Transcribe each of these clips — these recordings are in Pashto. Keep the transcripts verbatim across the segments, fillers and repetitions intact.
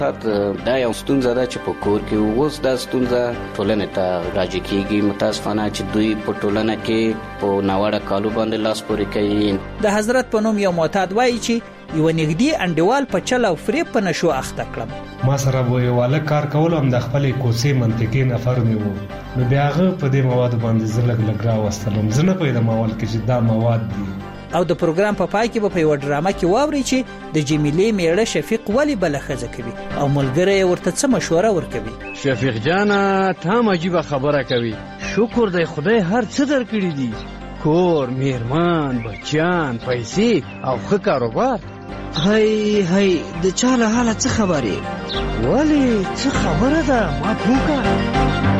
دا یو ستونزه ده چې په کور کې اوس دا ستونزه ټولنې ته راجع کیږي. متاسفانه چې دوی په ټولنه کې په ناوړه کالو باندې لاس پورې کوي. د حضرت په نوم یو معتاد وایي چې یو نږدې انډیوال په چل او فریب په نشو اخته کړم. ما سره به یو والک کار کول هم د خپلې کوڅې منطقې نفر مې وو، نو بیا هغه په دې موادو باندې زه لږ لږ راوستلم. زه نه پوهېدم اول کې چې دا مواد دي. او د پروګرام په پای کې به په یو ډرامه کې واوري چې د جمیلې میړه شفیق ولی بل خزه کوي او ملګری ورته څه مشوره ورکوي. شفیق جانا ته عجیبه خبره کوي. شکر دی خدای هر څه درکړي دي، کور، میرمان، بچیان، پیسې او ښه کاروبار. هی هی د چا له حاله څه خبرې؟ ولی څه خبره ده ما پوکه.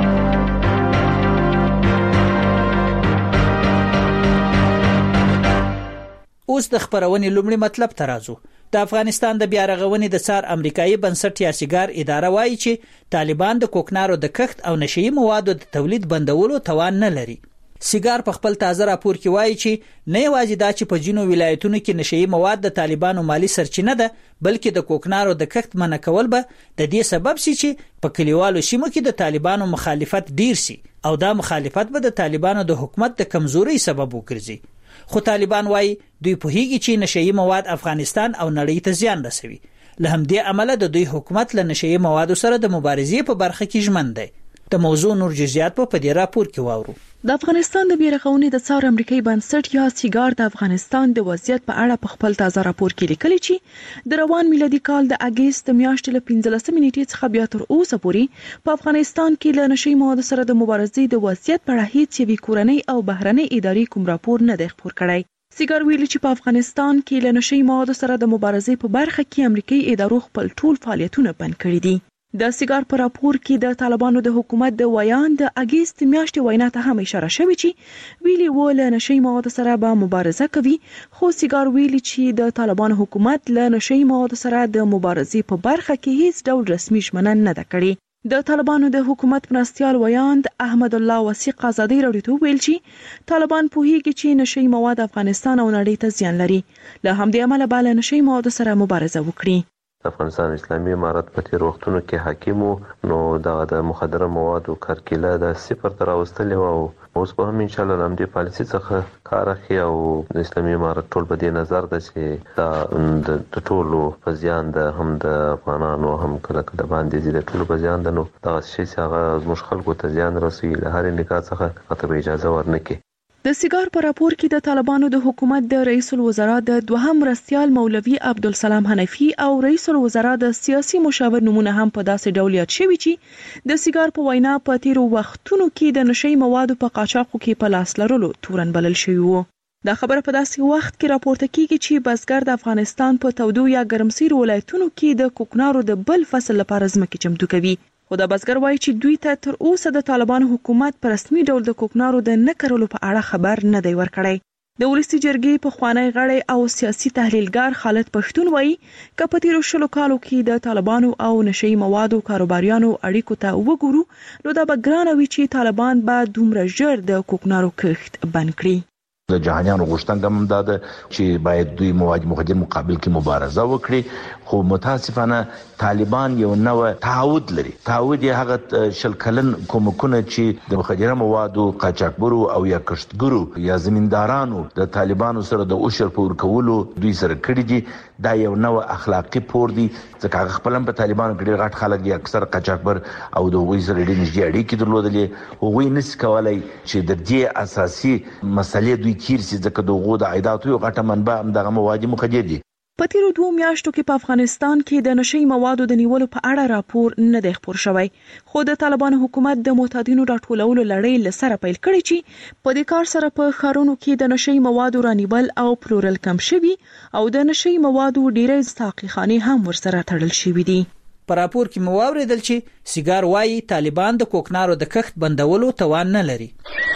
اوس د خبرونې لومړی مطلب ته راځو. د افغانستان د بیا رغونې د څار امریکایي بنسټ یا سیګار اداره وایي چې طالبان د کوکنارو د کښت او نشئی موادو د تولید بندولو توان نه لري. سیګار په خپل تازه راپور کې وایي چې نه یوازې دا چې په ځینو ولایتونو کې نشئی مواد د طالبانو مالی سرچینه ده، بلکې د کوکنارو د کښت منع کول به د دې سبب شي چې په کلیوالو سیمو کې د طالبانو مخالفت ډیر شي او دا مخالفت به د طالبانو د حکومت د کمزوري سبب وګرځي. خو طالبان وایي دوی پوهیږي چې نشئی مواد افغانستان او نړۍ ته زیان رسوي. له همدې امله د دوی حکومت له نشئی موادو سره د مبارزې په برخه کې ژمن دی. د موضوع نور جزئیات په دې راپور کې واورو. د افغانستان د بیا رغونې د څار امریکایي بنسټ یا سیګار د افغانستان د وضعیت په اړه په خپل تازه راپور کې لیکلي چې د روان میلادي کال د اګست میاشتې له پنځلسمې نیټې څخه بیا تر اوسه پورې په افغانستان کې له نشئی موادو سره د مبارزې د وضعیت په اړه هیڅ یوې کورنۍ او بهرنۍ ادارې کوم راپور نه دی خپور کړی. سیګار ویلي چې په افغانستان کې له نشئی موادو سره د مبارزې په برخه کې امریکایي ادارو خپل ټول فعالیتونه بند کړي دي. د سیګار په راپور کې د طالبانو د حکومت د ویان د اګست میاشتې وینا ته هم اشاره شوې چې ویلي و له نشئی موادو سره به مبارزه کوي، خو سیګار ویلي چې د طالبانو حکومت له نشئی موادو سره د مبارزې په برخه کې هیڅ ډول رسمي ژمنه نه ده کړې. د طالبانو د حکومت مرستیال ویاند احمد الله وثیق ازادي راډیو ته ویل چې طالبان پوهیږي چې نشئی مواد افغانستان او نړۍ ته زیان لري، له همدې امله به له نشئی موادو سره مبارزه وکړي. افغانستان اسلامي امارت په تیر وختونو کې حاکم نو د مخدره موادو کرکیله د صفر ته راوستلې او اوس به هم ان شاء الله د همدې پالیسي څخه کار اخلي او د اسلامي امارت ټول په دې نظر ده چې دا د ټولو په زیان ده، هم د افغانانو هم کله کله باندې دي د ټولو په زیان ده. نو دغه شی چې هغه زموږ خلکو ته زیان رسوي له هرې نکاح څخه هغه ته اجازه ورنکړي. د سیګار په راپور کې د طالبانو د حکومت د رئیس الوزرا د دوهم مرستیال مولوي عبدالسلام حنفي او رئیس الوزرا د سیاسي مشاور نمونه هم په داسې ډول یاد شوي چې د سیګار په وینا په تیرو وختونو کې د نشئی موادو په قاچاقو کې په لاس لرلو تورن بلل شوی وو. دا خبره په داسې وخت کې راپورته کیږي چې بزګر د افغانستان په تودو یا ګرمسیرو ولایتونو کې د کوکنارو د بل فصل لپاره ځمکې چمتو کوي. خو دا بزګر وایي چې دوی ته تر اوسه د طالبانو حکومت په رسمي ډول د کوکنارو د نه کرلو په اړه خبر نه دی ورکړی. د ولسي جرګې پخوانی غړی او سیاسي تحلیلګر خالد پښتون وایي که په تیرو شلو کالو کې د طالبانو او نشئی موادو کاروباریانو اړیکو ته وګورو نو دا به ګرانه وي چې طالبان به دومره ژر د کوکنارو کښت بند کړي. د جهانیانو غوښتنه هم دا ده چې باید دوی مواد مخدر مقابل کې مبارزه وکړي، خو متاسفانه طالبان یو نوع تعهد لري. تعهد یې هغه شل کلن کومکونه چې د مخدره موادو قاچاقبرو او یا کښتګرو یا زمیندارانو د طالبانو سره د اوشر په ورکولو دوی سره کړي دي. دا یو نوع اخلاقی پور دی ځکه هغه خپل په طالبانو کې ډېر غټ خلک دي، اکثر قاچاقبر او د هغوی سره ډېر نږدې اړیکې درلودلې. هغوی نشي کولی چې د دې اساسي مسلې دوی تیر سي ځکه دغه د عایداتو یو غټه منبع هم دغه مواد مخدر دي. په تیرو دوه میاشتو کې په افغانستان کې د نشئی موادو د نیولو په اړه راپور نه دی خپور شوی، خو د طالبانو حکومت د معتادینو راټولولو لړۍ له سره پیل کړې چې په دې کار سره په ښارونو کې د نشئی موادو رانیول او پلورل کم شوي او د نشئی موادو ډېرې ساقي خانې هم ورسره تړل شوي دي. په راپور کې مو واورېدل چې سیګار وایي طالبان د کوکنارو د کښت بندولو توان نه لري.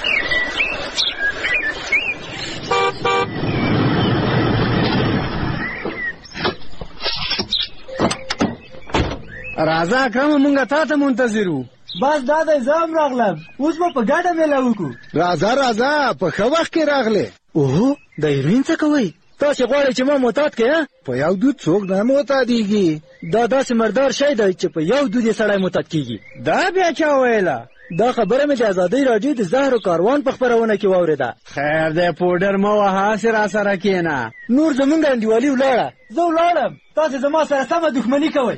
راځه اکرم مونږه تا ته منتظر وو. بس دا د زام راغلم، اوس به په ګډه میله وکړو. راځه راځه په ښه وخت کې راغلې. اوهو د هیروین څه کوئ؟ تاسې غواړئ چې ما معتاد کړئ؟ په یو دود څوک نه معتادېږي. دا داسې مردار شی دی چې په یو دود یې سړی معتاد کېږي. دا بیا چا ویله؟ دا خبره مې د ازادۍ راډیو د زهرو کاروان په خپرونه کې واورېده. خیر دی پوډر مه وهه، هسې را سره کښېنه. نور زمونږ انډیوالي ولاړه، زه ولاړم، تاسې زما سره سمه دښمني کوئ.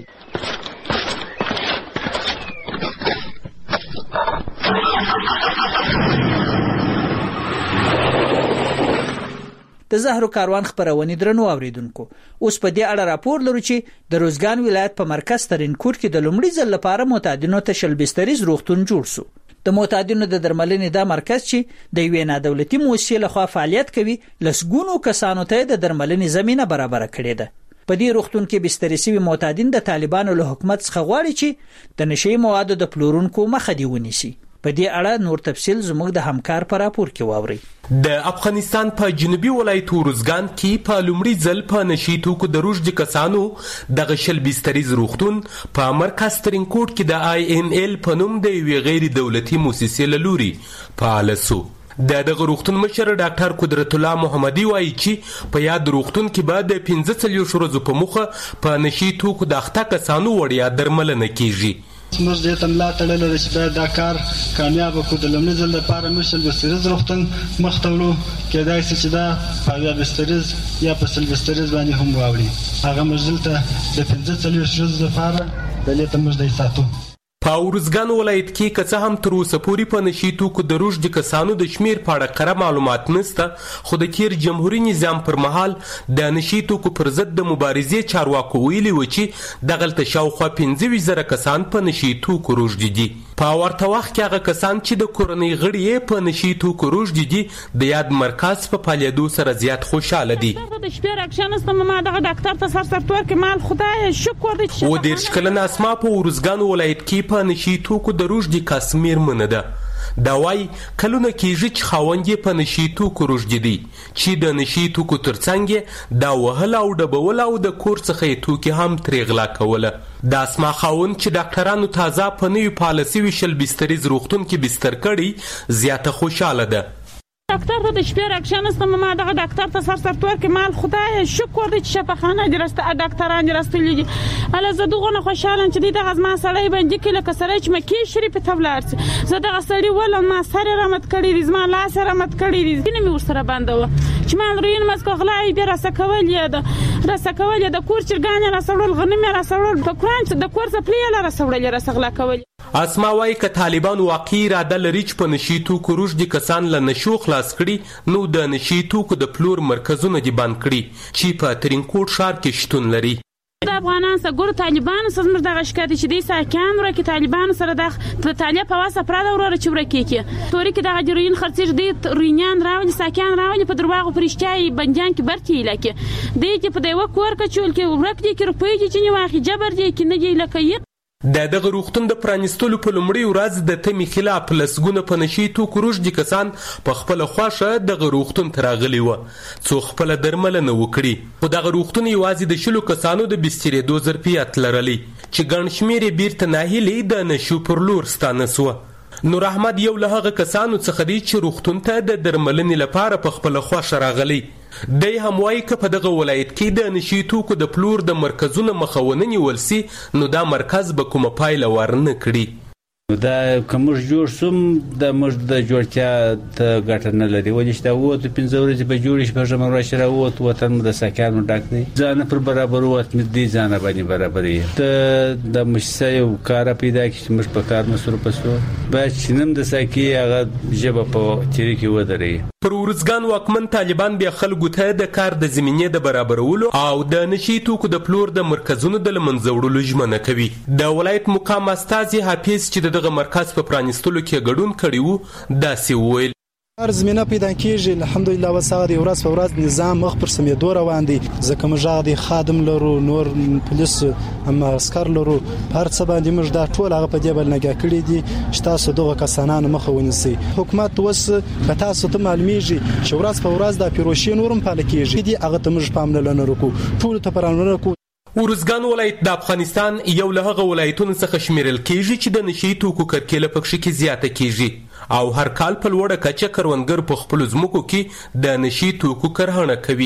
د زهرو کاروان خبرونه درنو اوریدونکو، اوس په دې اړه راپور لرو چې د روزګان ولایت په مرکز ترینکوټ کې د لومړي ځل لپاره معتادینو ته شل بستریز روغتون جوړ شو. د معتادینو د درملنې دا مرکز چې د یوې نادولتي مؤسسې لخوا فعالیت کوي، لسګونو کسانو ته د درملنې زمینه برابر کړې ده. په دې روغتون کې بستري شوي معتادین د طالبانو له حکومت څخه غواړي چې د نشي موادو د پلورونکو مخه دی ونیسي. په دې اړه نور تفصیل زموږ د همکار پر راپور کې واوري. د افغانستان په جنوبي ولایت روزګان کې په لومړي ځل په نشي توکو د روږدي کسانو د شل بستریز روغتون په مرکز ترینکوټ کې د آی ان ال په نوم د یوې غیر دولتي مؤسسې له لوري فعال شو. د دغه روغتون مشر ډاکټر قدرت الله محمدي وایي چې په یاد روغتون کې به د پنځه څلوېښت ورځو په موخه په نشي توکو د اخته کسانو وړیا درملنه کیږي. موږ دې ته ملا تړلې ده چې باید دا کار کامیاب کړو. د لومړي ځل لپاره موږ شل بستریز روغتون مخ ته وړو، کېدای شي چې دا په اویا بستریز یا په سل بستریز باندې هم واوړي. هغه موږ دلته د پنځه څلوېښت ورځو لپاره دلې ته موږ دی ساتو. په روزګان ولایت کې که څه هم تر اوسه پورې په نشي توکو د روږدي کسانو د شمیر په اړه کره معلومات نشته، خو د کیر جمهوریت نظام پر مهال د نشي توکو پر ضد د مبارزې چارواکو ویلي و چې دغلته شاوخوا پنځه ویشت زره کسان په نشي توکو روږدي دي. په ورته وخت کې هغه کسان چې د کورنۍ غړي یې په نشي توکو روږدي دي د یاد مرکز په فعالیدو سره زیات خوشاله دي. د شپې راکښېناستم، ما دغه ډاکټر ته سر سر تور کې مال خدای شکر دی چې و دېرش کلنه اسما په روزګان ولایت کې په نشي توکو د روږدي کس میرمنه ده. دا وایي کلونه کېږي چې خاوند یې په نشي توکو روږدي دی، چې د نشي توکو ترڅنګ یې دا وهل او ډبول او د کور څخه یې توکي هم ترې غلا کوله. د اسما خاوند چې ډاکټرانو تازه په نوي پالیسي وي شل بستریز روغتون کې بستر کړی زیاته خوشاله ده. ډاکټر ته د شپې راکښېناستم، ما دغه ډاکټر ته سر سر تور کې مال خدای شکر دی چې شفاخانه دې راسته ډاکټران دې راستلي دي. هله زه دغونه خوشحاله یم چې دوی دغه زما سړی بندي کړي لکه سړی چې مکې شریفې ته ولاړ شي. زه دغه سړي ولم، ما سر یې رامت کړی دي، زما لاس یې رامت کړی دي، ځینې مې ورسره بنده وه چې ما روین مسکو غلا یې بیا راسه کول یې د راسه کول یې د کور چرګان یې راسه وړل، غنم یې راسه وړل، په قرآن د کور څپلۍ یې راسه وړل، یې راسه غلا کول. اسما وایي که طالبان واقعي اراده لري چې په نشي توکو روږدي کسان له نشو خلاص کړي، نو د نشي توکو د پلور مرکزونه دې بند کړي چې په ترینکوټ ښار کې شتون لري. د افغانان سره ګورو طالبانو سره زموږ دغه شکایت چې دوی ساکان ورکړي، طالبانو سره د طالب په واسه پراده وروره چې ورکړي کې تورې کې دغه جروین خرڅېږي، دوی روینیان راولي، ساکان راولي، په درواغو په رښتیا یې بندیان کې برتې ایله کې دوی چې په د یوه کور کچول کې ورک دي کې روپۍ دي چې نه واخلي جبر دی کې نه دی لکه یې. د دغه روغتون د پرانیستلو په لومړۍ ورځ د تمې خلاف لسګونه په نشي توکو روږدي کسان په خپله خوښه دغه روغتون ته راغلي وه څو خپله درملنه وکړي، خو دغه روغتون یوازې د شلو کسانو د بسترېدو ظرفیت لرلی چې ګڼ شمېر یې بیرته ناهیلې د نشو پر لور ستانه سوه. نور احمد یو له هغه کسانو څخه دی چې روغتون ته د درملنې لپاره په خپله خوښه راغلی. دی هم وایي که په دغه ولایت کې د نشي توکو د پلور د مرکزونو مخه ونه نیول سي نو دا مرکز به کومه پایله ورنه کړي. دا که موږ جوړ سوم د موږ د جوړتیا ته ګټه نه لري، ولې چې دا ووتو پنځه ورځې به جوړې شي، په ژمه ورځ چې راووت وطن مو د ساکانو ډک دی، ځانه پر برابر ووت مې دی ځانه باندې برابروي. ته د مؤسسه یو کاره پیدا کړي چې موږ په کار مصروفه سو، باید چې نم د ساکي هغه ژبه په تیرې کې ودرېږي. پر ورځګان واکمن طالبان بیا خلکو ته د کار د زمینې د برابرولو او د نشي توکو د پلور د مرکزونو د له منځه وړلو ژمنه کوي. د ولایت مقام استازي حافظ چې د دغه مرکز په پرانیستلو کې ګډون کړی و داسې وویل: هر زمینه پیدا کیږي، الحمدلله وسغه دی ورځ په ورځ نظام مخ پر سمېدو روان دی، ځکه موږ د خادم لرو، نور پولیس هم عسكر لرو، هر څه باندې موږ دا ټول هغه په دې بل نګه کړی دي چې تاسو دغه کسانانو مخه ونیسئ. حکومت اوس په تاسو ته معلومیږي چې ورځ په ورځ د پیروشي نورم پاله کیږي دي، هغه ته موږ پاملرنه وکړو، ټول ته پاملرنه وکړو. ورځګان ولایت د افغانستان یو له هغه ولایتونو څخه شمیرل کیږي چې د نشي توکو کرکیله پکښې کې زیاته کیږي او هر کال په لوړه کچه کروندګر په خپلو ځمکو کې د نشي توکو کرهڼه کوي.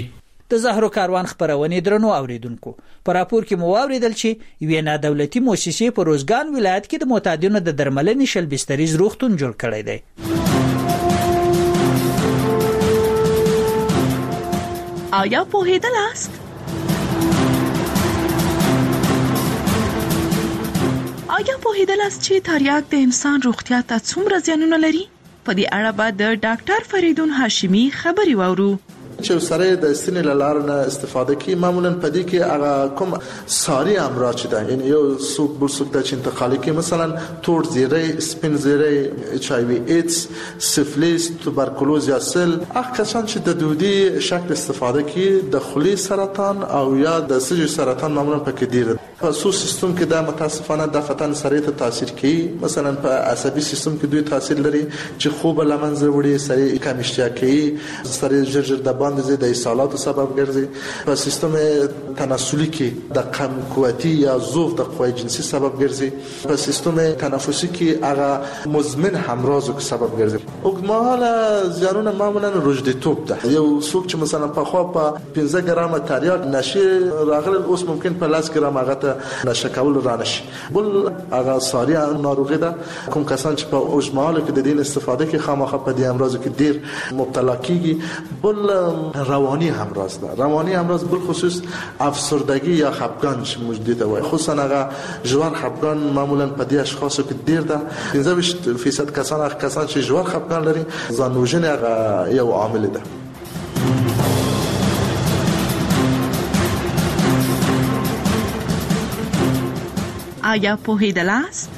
د زهرو کاروان خبرونې درنو اوریدونکو په راپور کې مو واوریدل چې یوې نادولتي مؤسسې په روزګان ولایت کې د معتادینو د درملنې شل بستریز روغتون جوړ کړی دی. آیا پوهیدلاست؟ آیا پوهیدلاست چې تریاک د انسان روغتیا ته څومره زیانونه لري؟ په دې اړه به د ډاکټر فریدون هاشمی خبري واورو. چې سره د سینې لاره نه استفاده کی معمولا پدې کې هغه کوم ساری امراض چې ده یعنی یو سوق بل سوق د انتقالي کې مثلا تور زیره سپین زیره اچ آی وی ایدز سفلیس توبرکلوز یا سل هغه کسان چې د دودي شکل استفاده کی د خلی سرطان او یا د سږي سرطان معمولا پکې ډیر په سو سیستم کې د متاسفانه د فتن سره ته تاثیر کوي مثلا په عصبي سیستم کې دوی تاثیر لري چې خوب لمنځه وړي سره کمشتیا کوي سره جرجر د د اسهالات سبب ګرځي په سیستم تناسلي کې د کم قوتي یا ضعف د قوی جنسي سبب ګرځي په سیستم تنفسي کې هغه مزمن همراز او سبب ګرځي او مهاله زیانونه معمولا روجديتوب ده یو څوک چې مثلا په خوا په پنځه ګرام تریاک نشه راغله اوس ممکن په لاس ګرام هغه ته نشه کول را نشي بل هغه ساري ناروغي ده کوم کسان چې په اوجماله کې د دین استفاده کې خامخا په دې امراض کې ډیر مبتلا کیږي بل روانی همراز ده روانی همراز بالخصوص افسردگی یا خفگان موجود ده و خصوصا هغه جوار خفگان معمولا په دې اشخاصو کې ډیر ده پنځه فیصد کسان هغه کسان چې جوار خفگان لري زانوژن هغه یو عامل ده. آیا پوهیدلاست؟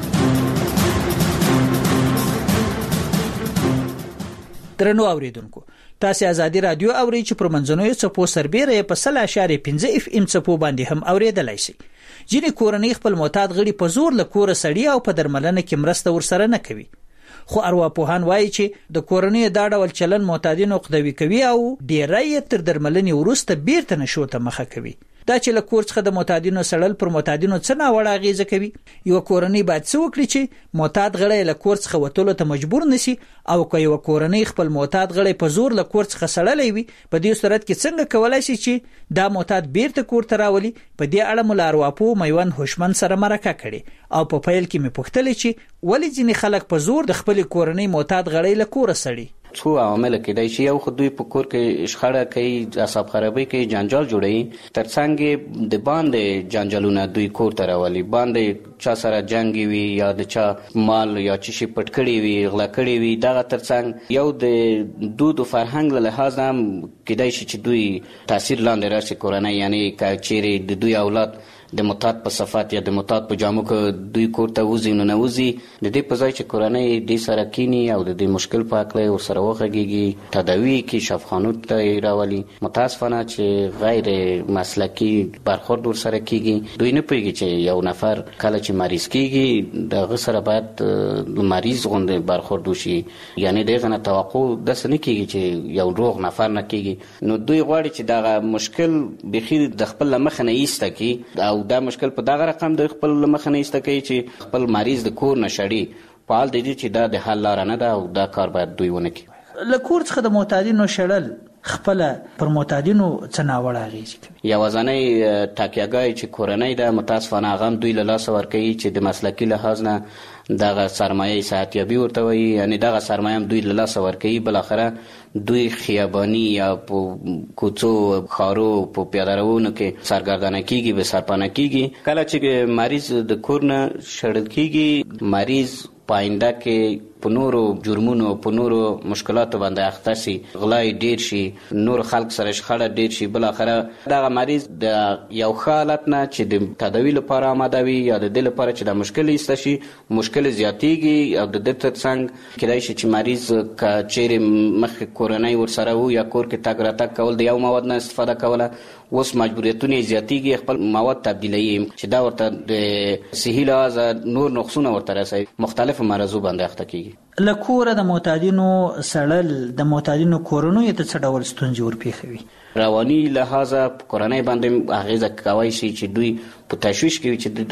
درنو اوریدونکو تاسو ازادي رادیو اوري چې پر منځنوي څپو سربېره په سل اشاریه پنځه اف ام څپو باندې هم اوریدلای شي. ځینې کورنۍ خپل معتاد غړي په زور له کوره سړي او په درملنه کې مرسته ورسره نه کوي. خو ارواپوهان وایي چې د کورنۍ دا ډول چلن معتادینو قدوي کوي او ډیری تر درملنې وروسته بیرته نشو ته مخه کوي. دا چې له کور څخه د معتادینو سړل پر معتادینو څه ناوړه اغیزه کوي. یو کورنۍ باید څه وکړي چې معتاد غړی له کور څخه وتلو ته مجبور نشي او که یو کورنۍ خپل معتاد غړی په زور له کور څخه سړلې وي په دې صورت کې څنګه کولای شي چې دا معتاد بیرته کور ته راولي. په دې اړه مولا ارواپوه میوند هوشمن سره مرکه کړې او په پیل کې مې پوښتلې چې ولې ځینې خلک په زور د خپل کورنۍ معتاد غړی له کوره سړي. څو عوامل کېدای شي یو خو دوی په کور کې شخړه کوي اعصاب خرابوي کوي جنجال جوړوي ترڅنګ د باندې جنجالونه دوی کور ته راولي باندې چا سره جنگ وي یا د چا مال یا چی شي پټ کړي وي غلا کړي وي دا ترڅنګ یو د دود او فرهنګ له لحاظ هم کېدای شي چې دوی تاثیر لاندې راشي کورنۍ یعنی کچېره د دوی اولاد د معتاد په صفات یا د معتاد په جامو کې دوی کور ته وځي نو نه وځي د دې په ځای چې کورنۍ دې سره کینی او د دې مشکل په اړه ور سره وغږیږي تداوی کې شفاخانو ته راولي متاسفانه چې غیر مسلکی برخورد ور سره کیږي دوی نه پوهیږي چې یو نفر کله چې مریض کیږي د سره باید مریض غوندې برخورد وشي یعنی دغه نه توقع د سن کیږي چې یو روغ نفر نه کیږي نو دوی غواړي چې دا مشکل بخیر د خپل مخ نه ایسته کی او دا مشکل په دغه رقم د خپل مخ نه ایسته کوي چې خپل مریض د کور نشړي په حال دی چې دا د حل لار نه ده او دا کار باید دوی ونه کوي. له کور څخه د معتادینو شړل خپل پر معتادینو څه ناوړه اغیزه کوي. یوازنۍ تاکیهګای چې کورنۍ د متاسفانه غم دوی له لاس ورکوي چې د مسلکی لحاظ نه دغه سرمایه صحتیابي ورته وي یعنی دغه سرمایه هم دوی له لاس ورکوي بلاخره دوی خیابانی یا په کوڅو خارو په پیاده‌روونو کې سرګردانه کیږي به سرپانه کیږي کله چې مریض د کور نه شړل کیږي مریض پاینده کې په نورو جرمونو په نورو مشکلاتو باندې اخته شي غلای ډیر شي نور خلک سره شخړه ډیر شي بل اخره دغه مریض د یو حالت نه چې د تداوی لپاره آماده وي یا د دې لپاره چې د مشکل ایسته شي مشکل زیاتیږي او د دې ترڅنګ کېدای شي چې مریض که چیرې مخ کورنۍ ورسره وو یا کور کې تګ راتګ کول د یو مواد نه استفاده کوله اوس مجبوریتونه زیاتیږي خپل مواد تبدیلوي چې دا ورته د صحي لحاظ نور نقصونه ورته رسوي مختلفو مرضو باندې اخته کیږي. له کوره د معتادینو سړل د معتادینو کورونو ته څه ډول ستونزې ورپېښوي؟ رواني لحاظ کورنۍ باندې اغیزه کوي چې دوی په تشویش کې چې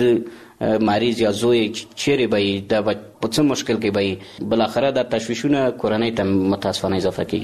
د مریض یا زوی چیرې به د په څه مشکل کې به بل اخره د تشویشونه کورنۍ ته متاسفانه اضافه کیږي.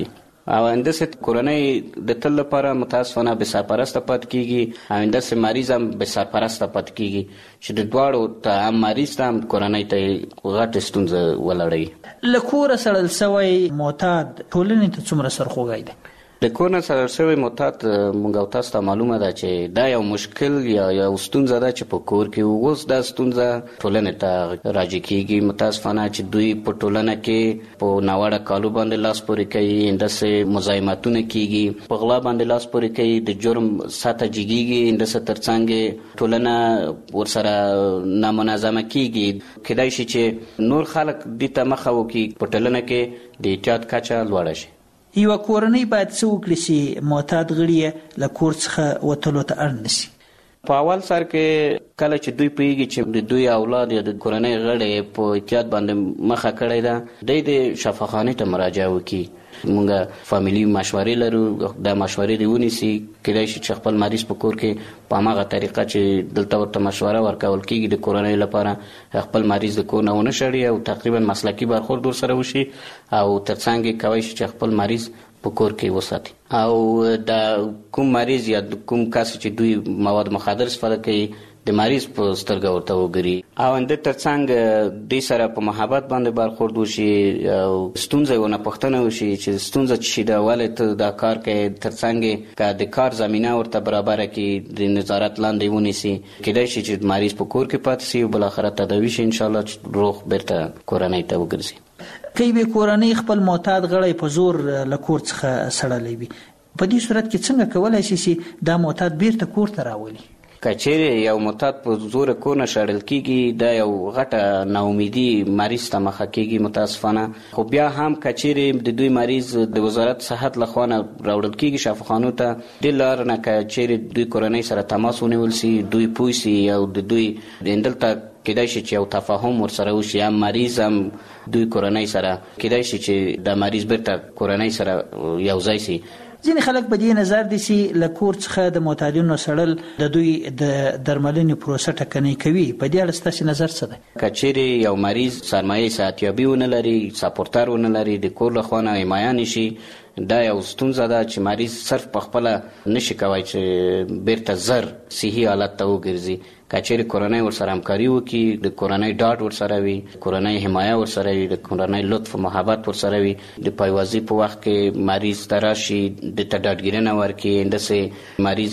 او اندسه کورنۍ د تل لپاره متاسفانه به سرپرسته پات کیږي او اندسه مریض هم به سرپرسته پات کیږي چې د دواړو ته هم مریض ته هم کورنۍ ته غټ ستونزه ولړي. له کوره سړل سوی معتاد ټولنې ته څومره سرخوږی دی؟ د کور نه سړل سوی معتاد موږ او تاسو ته معلومه ده چې دا یو مشکل یا یو ستونزه ده چې په کور کې اوس دا ستونزه ټولنې ته راځي کیږي. متاسفانه چې دوی په ټولنه کې په ناوړه کالو باندې لاس پورې کوي، اندسه مزاحمتونه کیږي، په غلا باندې لاس پورې کوي، د جرم سطح جګیږي، اندسه ترڅنګ ټولنه ورسره نامنظمه کیږي. کېدای شي چې نور خلک دې ته مخه وکړي، په ټولنه کې د احتیاط کچه لوړه شي. یوه کورنۍ باید څه وکړي چې معتاد غړي یې له کور څخه وتلو ته اړ نه سي؟ په اول سر کې کله چې دوی پوهیږي چې د دوی اولاد یا د کورنۍ غړي په احتیاط باندې مخه کړی ده، دوی د شفاخانې ته مراجعه وکړي. موږ فامیلي مشورې لرو، دا مشورې دې ونیسي. کېدای شي چې خپل مریض په کور کې په هماغه طریقه چې دلته ورته مشوره ورکول کېږي د کورنۍ لپاره خپل مریض د کور نه ونه شړي او تقریبا مسلکي برخورد ورسره وشي او ترڅنګ کولی شي چې خپل مریض په کور کې وساتي. او د کوم مریض یا کوم کس چې دوی مواد مخدر استفاده کوي د مریض په سترګه ورته وګوري او اند ترڅنګ د سره په محبت باندې برخورد وشي او ستونزه ونه پښتنه وشي چې ستونزه چې دا ولې ته دا کار کوي، ترڅنګ که د کار زمينه ورته برابر کړي، د نظارت لاندې ونیسي. کېدای شي چې مریض په کور کې پاتې شي او بل اخر تداوی شي، ان شاء الله روغ بیرته کورنۍ ته وګرځي. که یوې کورنۍ خپل معتاد غړی په زور له کور څخه سړلی وي، په دې صورت کې څنګه کولی شي چې دا معتاد بیرته کور ته راولي؟ که چیرې یو معتاد په زور کور نه شړل کېږي، دا یو غټه ناامیدي مریض ته مخه کېږي متاسفانه. خو بیا هم که چیرې د دوی مریض د وزارت صحت لخوا نه راوړل کېږي شفاخانو ته، دې لاره نه که چیرې دوی کورنۍ سره تماس ونیول سي، دوی پوه سي او د دوی دلته کېدای شي چې یو تفاهم ورسره وشي، هم مریض هم دوی کورنۍ سره کېدای شي چې د مریض بیرته کورنۍ سره یو ځای سي. ځینې خلک په دې نظر دي چې له کور څخه د معتادینو سړل د دوی د درملنې پروسه ټکنۍ کوي. په دې اړه ستاسو نظر څه دی؟ که چیرې یو مریض سرمایه صحتیابي ونه لري، سپورټر ونه لري، د کور لخوا نه حمایه نشي، دا یو ستونزه ده چې مریض صرف په خپله نشي کولی چې بیرته زر صحي حالت ته وګرځي. که چیرې کورنۍ ورسره همکاري وکړي، د کورنۍ ډاډ ورسره وي، کورنۍ حمایه ورسره وي، د کورنۍ لطف و محبت ورسره وي، د پایوازي په وخت کې مریض ته راشي، د ته ډاډګیرنه ورکړي. همداسې مریض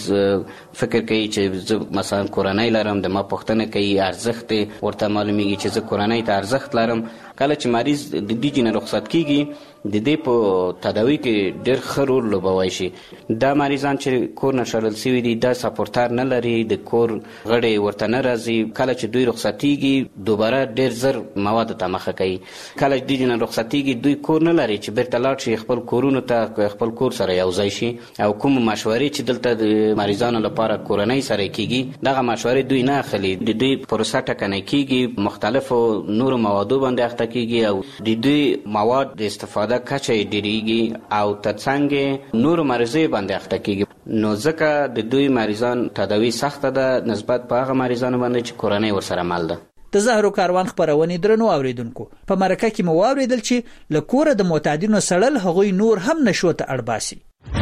فکر کوي چې زه مثلا کورنۍ لرم، د ما پوښتنه کوي، ارزښت ورته معلومیږي چې زه کورنۍ ته ارزښت لرم. کله چې مریض د دې جنه رخصت کیږي، د دې په تداوی کې ډېر ښه رول لوبولی شي. دا مریضان چې کور نه شړل سوي دي، دا سپورټر نه لري، د کور غړي ورته نه راځي. کله چې دوی رخصتیږي، دوباره ډېر زر موادو ته مخه کوي. کله چې دوی جنه رخصتیږي، دوی کور نه لري چې بیرته لاړ شي خپل کورونو ته، خپل کور سره یو ځای شي. او کوم مشورې چې دلته د مریضانو لپاره کورنۍ سره کیږي، دغه مشورې دوی نه اخلي. د دوی پروسه ټکنۍ کیږي، مختلفو نورو موادو باندې اخته کیږي او د دوی مواد د استفاده کچه یې ډېرېږي او ترڅنګ نورو مریضیو باندې اخته کیږي. نو ځکه د دوی مریضان تداوی سخته ده نسبت په هغه مریضانو باندې چې کورنۍ ورسره مل ده. د زهرو کاروان خپرونې درنو اوریدونکو، په مرکه کې مو واورېدل چې له کوره د معتادینو سړل هغوی نور هم نشو ته اړ باسي.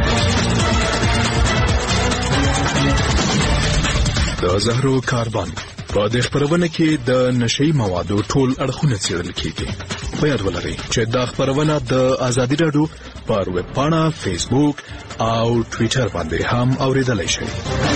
د زهرو کاروان په دې خپرونه کې د نشئی موادو ټول اړخونه څېړل کیږي. په یاد ولرئ چې دا خپرونه د ازادي راډیو پر ویب پاڼه، فیسبوک او ټویټر باندې هم اوریدلای شئ.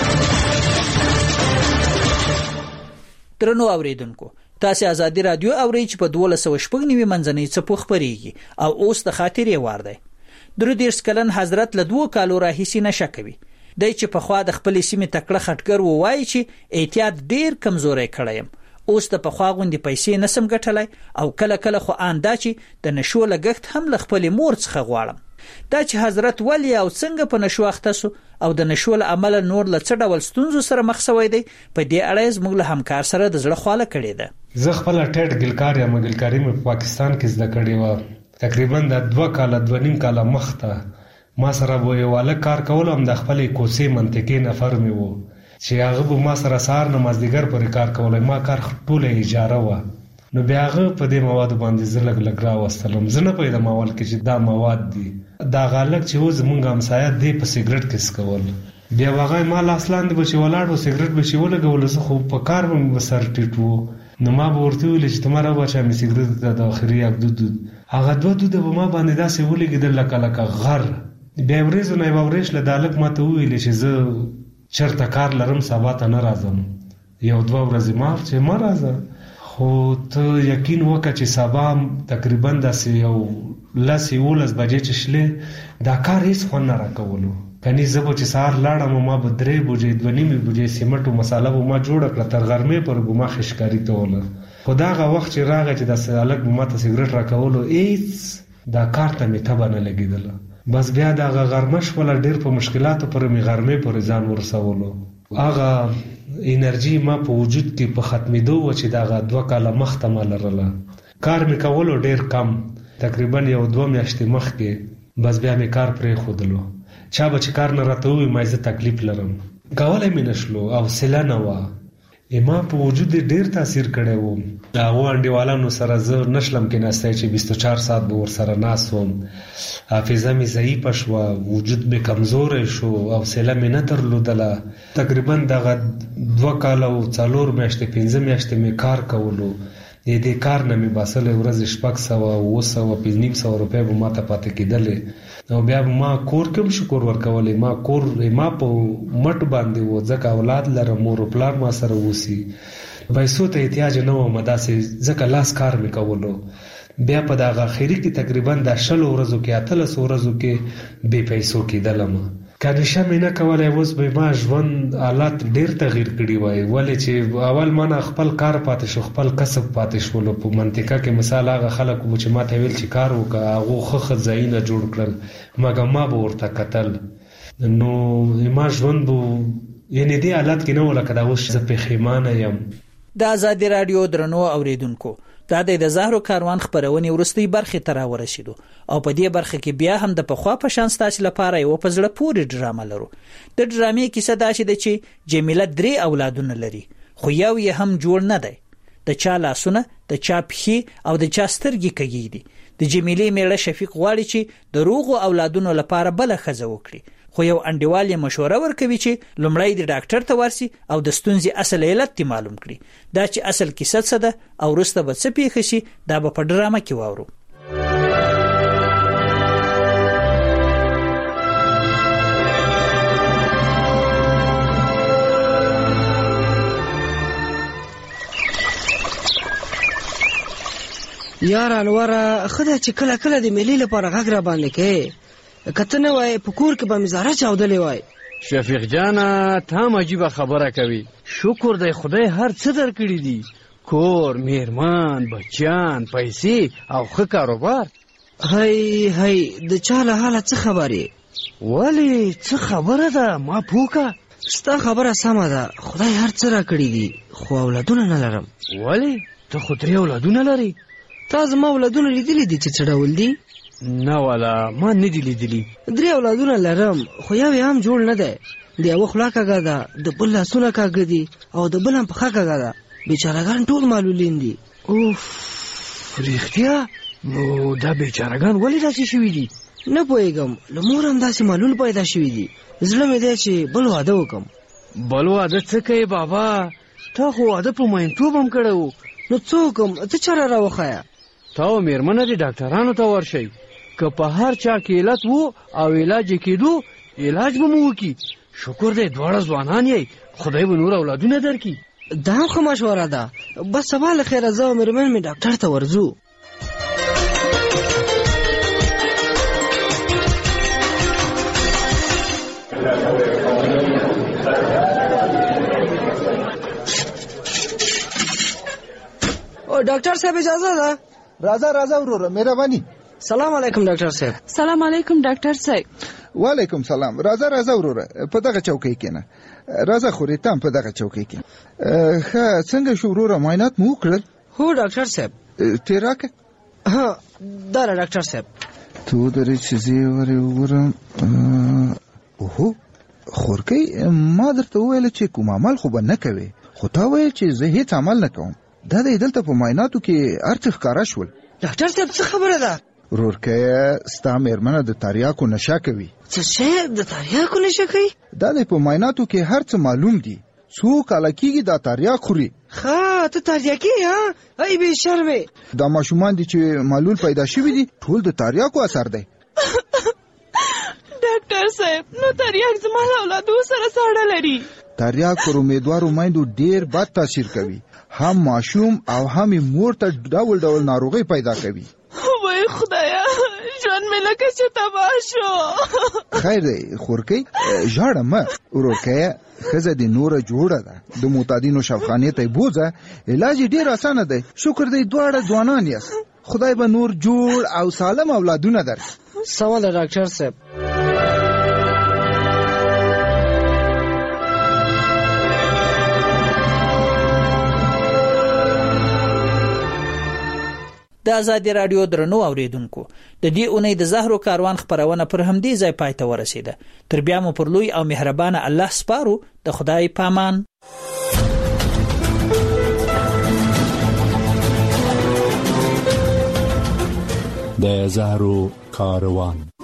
درنو اوریدونکو، تاسو ازادي راډیو اورئ چې په دولس سوه شپږ نوي منځنۍ څپو خپرېږي او اوس د خاطرې وار دی. درودېرش کلن حضرت له دوو کالو راهیسې نشه کوي. دی چې پخوا د خپلې سیمې تکړه خټګر ووایي چې احتیاط ډېر کمزوری کړی یم، اوس د پخوا غوندې پیسې نسم ګټلی او کله کله خو آن دا چې د نشو لګښت هم له خپلې مور څخه غواړم. دا چې حضرت ولې او څنګه په نشو اخته سو او د نشو له امله نور له څه ډول ستونزو سره مخ شوی دی، په دې اړه زموږ له همکار سره د زړه خواله کړې ده. زه خپله ټیټ ګلکار یم، ګلکاري مې په پاکستان کې زده کړې وه. تقریبا د دوه کاله دوه نیم کاله مخته ما سره به یو هلک کار کولو، هم د خپلې کوڅې منطقې نفر مې و چې هغه به ما سره سهار نه مازدیګر پورې کار کولی. ما کار ټوله اجاره وه. نو بیا هغه په دې موادو باندې زه لږ لږ راوستلم. زه نه پوهېدم اول کې چې دا مواد دي. دا غالک چې و زمونږ همسایه دی په سیګریټ کې سکول. بیا هغه ما لاس لاندې به چې ولاړ و سیګریټ به چې ولګول، زه خو په کار به مې سر ټیټ و. نو ما به ورته ویل چې ته ما راوباسه مې سیګریټ ته د آخري یک دود دود هغه دوه دوده به ما باندې داسې ولګېدل لکه لکه غر. بیا ورځو نه یوه ورځ له دا هلک ما ته وویلې چې زه چېرته کار لرم سبا ته نه راځم. یو دوه ورځې ما چې مه راځه، خو ته یقین وکړه چې سبا تقریبا داسې یو لس یولس بجې چې شلې دا کار هېڅ خوند نه راکولو. کني زه به چې سهار لاړم ما به درې بجې دوه نیمې بجې سیمټ و مساله به ما جوړه کړه تر غرمې پورې به ما خشکاري ته وله. خو د هغه وخت چې راغی چې داسې هلک به ما ته سیګریټ راکولو هېڅ دا کار ته مې تبه نه لګېدله. بس بیا د هغه غرمه شوله، ډېر په مشکلاتو پورې مې غرمې پورې ځان ورسولو. هغه انرژي ما په وجود کې په ختمېدو وه چې د هغه دوه کاله مخته ما لرله. کار مې کولو ډېر کم، تقریبا یو دوه میاشتې مخکې بس بیا مې کار پرېښودلو. چا به چې کار نه راته ووایي ما زه تکلیف لرم، کولی مې نه شلو، حوصله نه وه. ما په وجود یې ډېر تاثیر کړی و. هغو انډیوالانو سره زه نشلم کېناستی چې بیست و چار ساعت به ورسره ناست وم. حافظه مې ضعیفه شوه، وجود مې کمزوری شو، حوصله مې نه درلودله. تقریبا دغه دوه کاله او څلور میاشتې پنځه میاشتې مې کار کولو. د دې کار نه مې باسلی ورځې شپږ سوه اوه سوه پنځه نیم سوه روپۍ به ما ته پاتې کېدلې. او بیا به ما کور کې هم شکر ورکولی. ما کور ما په مټ باندې و، ځکه اولاد لرم، مور و پلار ما سره اوسي، پیسو ته احتیاج نه وم داسې، ځکه لاس کار مې کولو. بیا په دغه اخري کې تقریبا د شلو ورځو کې اتلسو ورځو کې بې پیسو کېدلم. که نشه مې نه کولی، اوس به ما ژوند حالات ډېر تغییر کړي وای. ولې چې اول ما نه خپل کار پاتې شو، خپل کسب پاتې شولو. په منطقه کې مثال هغه خلک وو چې ما ته ویل چې کار وکړه، هغو ښه ښه ځایونه جوړ کړل، مګر ما به ورته کتل. نو ما ژوند به یعنې دې حالت کې نه و لکه دا اوس زه پښیمانه یم. د ازادي راډیو درنو اوریدونکو، دا د زهرو کاروان خبرونې وروستۍ برخې ته راورسېدو او په دې برخه کې بیا هم د پخوا په شان ستاسو لپاره یو په زړه پورې ډرامه لرو. د ډرامې کیسه داسې ده چې جمیله درې اولادونه لري، خو یو یې هم جوړ نه دی. د چا لاسونه، د چا پښې او د چا سترګې کږې دي. د جمیلې میړه شفیق غواړي چې د روغو اولادونو لپاره بله ښځه وکړي، خو یو انډیوال یې مشوره ورکوي چې لومړی د ډاکټر ته ورسي او د ستونزې اصل علت یې معلوم کړي. دا چې اصل کیسه څه ده او وروسته به څه پیښه شي دا به په ډرامه کې واورو. یار انواره خدای چې کله کله د ملي لپاره غږ را باندې کې کته نه وای په کور کې به مزاره چاودلې وای. شفیق جانا ته هم عجیبه خبره کوي. شکر دی خدای هر څه درکړي دي، کور، میرمان، بچیان، پیسې او ښه کاروبار. هی هی د چا له حاله څه خبرې؟ ولې څه خبره ده ما پوکه؟ ستا خبره سمه ده، خدای هر څه را کړي دي، خو اولادونه نه لرم. ولې ته خو درې اولادونه لري؟ تا زما اولادونه لیدلی دي چې څه ډول دي؟ نه والا ما نه دي لیدلي. درې اولادونه لرم خو یو یې هم جوړ نه دی. د یوه خوله کږه ده، د بل لاسونه کږه دي او د بل هم پښه کږه ده. بیچارهګان ټول معلولین دي. اوف رښتیا؟ نو دا بیچارهګان ولې داسې شوي دي؟ نه پوهېږم، له مور هم داسې معلول پیدا شوي دي. زړه مې دی چې بل واده وکړم. بل واده څه کوې بابا؟ تا خو واده په مینتوب هم کړی و. نو څه وکړم؟ ته چاره راوښیه. تا او مېرمنه دې ډاکټرانو ته ورشئ، که په هر چا کې علت وو او علاج یې کېدو علاج به مو وکړي. شکر دی دواړه ځوانان یې، خدای به نور اولادونه درکړي. دا هم ښه مشوره ده. بس سبا له خیره زه او مېرمن مې ډاکټر ته ورځو. او ډاکټر صاحب اجازه ده؟ راځه راځه وروره، مهرباني. سلام علیکم ډاکټر صاحب. سلام علیکم ډاکټر صاحب. وعلیکم سلام. راځه راځه وروره، په دغه چوکۍ کېنه. راځه خورې ته هم په دغه چوکۍ کېنه. ښه څنګه شو وروره، معاینات مو وکړل؟ هو ډاکټر صاحب. تېر راکړه. ها دا ده ډاکټر صاحب. ته ودرې چې زه یې ورې وګورم. اوهو خورکۍ، ما درته وویل چې کوم عمل خو به نه کوې، خو تا ویل چې زه هېڅ عمل نه کوم. دا دی دلته په معایناتو کې هر څه ښکاره شول. ډاکټر صاحب څه خبره ده؟ ورورکه ستا مېرمنه د تریاکو نشه کوي. څه شی د تریاکو نشه کوي؟ دا د په معایناتو کې هر څه معلوم دي. څو کاله کېږي دا تریاک خوري. ښه ته تریاکي ها؟ ای بې شرمې. دا ماشومان دي چې معلول پیدا شوي دي ټول د تریاکو اثر دی. ډاکټر صاحب نو تریاک زما له اولادو سره ساړه لري. تریاک پر امیدوارو میندو ډېر بد تاثیر کوي. هم ماشوم او هم مور ته ډول ډول ناروغۍ پیدا کوي. وای خدایا ژوند مې لکه چې تباه شو. خیر دی خورکۍ ژاړه مه. ورورکه ښځه دې نوره جوړه ده. د معتادینو شفاخانې ته یې بوځه. علاج یې ډېر اسانه دی. شکر دی دواړه ځوانان یاست. خدای به نور جوړ او سالم اولادونه درکړي. سمه ده ډاکټر صاحب. د ازادي رادیو درنو اوریدونکو د دې اونۍ د زهرو کاروان خبرونه پر همدې ځای پای ته ورسیده. تر بیا مو پر لوی او مهربانه الله سپارو. د خدای پامان. د زهرو کاروان